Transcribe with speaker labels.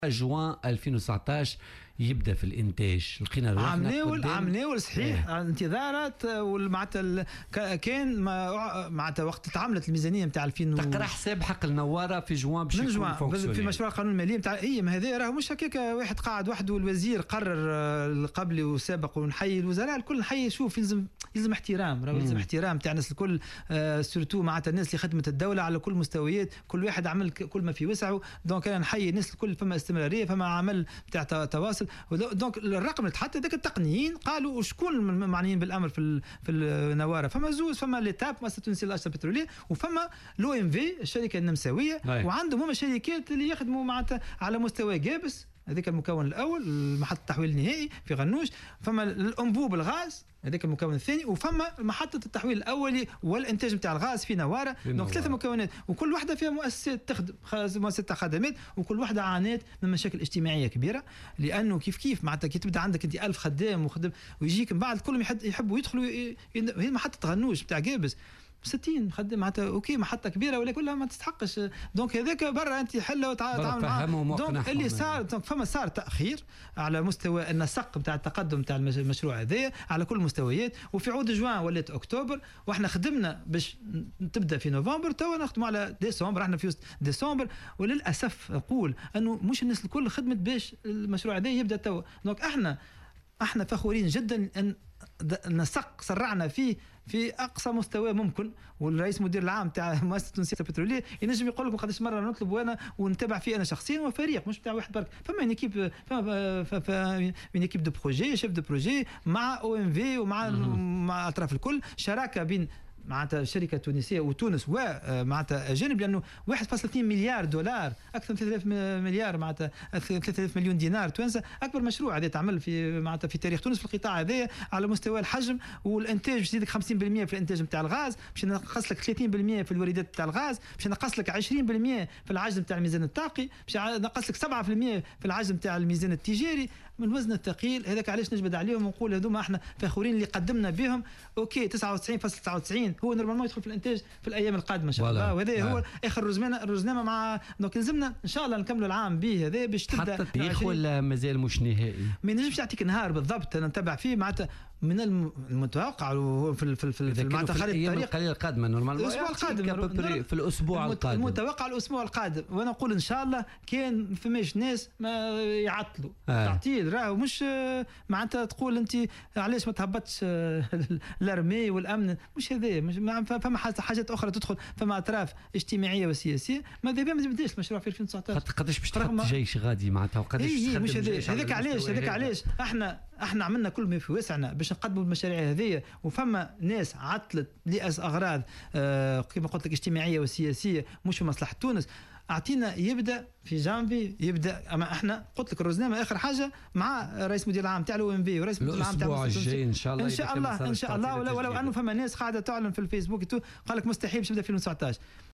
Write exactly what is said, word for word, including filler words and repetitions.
Speaker 1: جوان ألفين وتسعطاش يبدا في الانتاج. لقينا روحنا
Speaker 2: عملوا عملوا صحيح ايه. انتظارات معناتها كان معناتها وقت تعاملت الميزانيه نتاع ألفين
Speaker 1: تقرا حساب حق النواره في جوان باش
Speaker 2: يكون فونكسيونيل في مشروع القانون المالي نتاع اي ما هذا راه مش هكاك واحد قاعد وحده والوزير قرر قبلي وسابق ونحيي الوزراء الكل نحيي. شوف يلزم يلزم احترام راه يلزم احترام تاع الناس الكل آه سورتو معناتها الناس اللي خدمت الدوله على كل مستويات كل واحد عمل كل ما في وسعه. دونك انا نحيي الناس الكل فما استمراريه فما عمل تاع تواصل. دونك الرقم اللي تحط هذاك التقنيين قالوا وشكون المعنيين بالامر في في النواره. فما زوز فما ليتاب مؤسسه التونسيه للاشرطه البتروليه وفما لو ام في الشركه النمساويه وعندهم هما شركات اللي يخدموا معناتها على مستوى جابس. هذاك المكون الاول محطه التحويل النهائي في غنوش. فما الانبوب الغاز هذاك المكون الثاني وفما محطه التحويل الاولي والانتاج نتاع الغاز في نواره. دونك ثلاثه مكونات وكل واحده فيها مؤسسات تخدم مؤسسات خدمات وكل واحده عانت من مشاكل اجتماعيه كبيره. لانه كيف كيف معناتها كي تبدا عندك انت ألف خدام وخدم ويجيك من بعد كلهم يحبوا يدخلوا. هي محطه غنوش نتاع جابس ستين خدم معناتها اوكي محطه كبيره ولا كلها ما تستحقش. دونك هذاك برا انت حله وتعامل معاه. دونك اللي صار دونك فما صار تاخير على مستوى النسق نتاع التقدم نتاع المشروع هذايا على كل المستويات. وفي عود جوان ولات اكتوبر واحنا خدمنا باش تبدا في نوفمبر. تو نخدموا على ديسمبر احنا في وسط ديسمبر. وللاسف اقول انه مش الناس الكل خدمت باش المشروع هذا يبدا تو. دونك احنا احنا فخورين جدا ان نسق سرعنا فيه في اقصى مستوى ممكن. والرئيس مدير العام تاع مؤسسه التونسيه البتروليه ينجم يقول لكم قداش مره نطلب وانا ونتابع فيه انا شخصيا وفريق مش بتاع واحد برك. فما ايكيب فما فما ايكيب دو بروجي شيف دو بروجي مع او ام في ومع مع الاطراف الكل شراكه بين معناتها شركه تونسيه وتونس ومعناتها اجانب. لانه واحد فاصلة اثنين مليار دولار اكثر من ثلاثة آلاف مليار معناتها ثلاثة آلاف مليون دينار توانسه اكبر مشروع هذا تعمل في معناتها في تاريخ تونس في القطاع هذا على مستوى الحجم والانتاج. باش يزيدك خمسين بالمئة في الانتاج نتاع الغاز باش نقص لك ثلاثين بالمئة في الواردات نتاع الغاز باش نقص لك عشرين بالمئة في العجز نتاع الميزان الطاقي باش نقص لك سبعة بالمئة في العجز نتاع الميزان التجاري. من الوزن الثقيل هذاك علاش نجبد عليهم ونقول هذوما احنا فخورين اللي قدمنا بهم. اوكي تسعة وتسعين فاصلة تسعة وتسعين هو نورمالمون يدخل في الانتاج في الايام القادمه ان شاء الله. وهذا هو اخر رزمنا الرزنامه مع. دونك لازمنا ان شاء الله نكملوا العام به هذا باش تبدا
Speaker 1: حتى التاريخ ولا مازال مش نهائي.
Speaker 2: ما نجمش نعطيك نهار بالضبط انا نتبع فيه معناتها من المتوقع في في في, في معناتها خارج
Speaker 1: الطريق القليله القادمه نورمالمون
Speaker 2: الاسبوع القادم
Speaker 1: في الاسبوع القادم
Speaker 2: المتوقع الاسبوع القادم. وانا نقول ان شاء الله كان فماش ناس ما يعطلوا
Speaker 1: آه.
Speaker 2: تعطيل راهو مش معناتها تقول انت علاش ما تهبطش الارمي والامن مش هذا مش فما حاجات اخرى تدخل. فما اطراف اجتماعيه وسياسيه ماذا بيا ما يبداش المشروع في ألفين وتسعطاش.
Speaker 1: قداش باش تحط جيش غادي معناتها وقداش
Speaker 2: إيه مش هذاك علاش هذاك علاش احنا احنا عملنا كل ما في وسعنا باش نقدموا المشاريع هذه. وفما ناس عطلت لاغراض آه كما قلت لك اجتماعيه وسياسيه مش في مصلحه تونس. اعطينا يبدا في جانفي يبدا. اما احنا قلت لك الرزنامه اخر حاجه مع رئيس مدير العام تاع الاو ام في ورئيس مدير العام تاع
Speaker 1: الاسبوع الجاي ان شاء الله
Speaker 2: ان شاء الله ان شاء الله. ولو, ولو انه فما ناس قاعده تعلن في الفيسبوك قال لك مستحيل باش يبدا في ألفين وتسعطاش.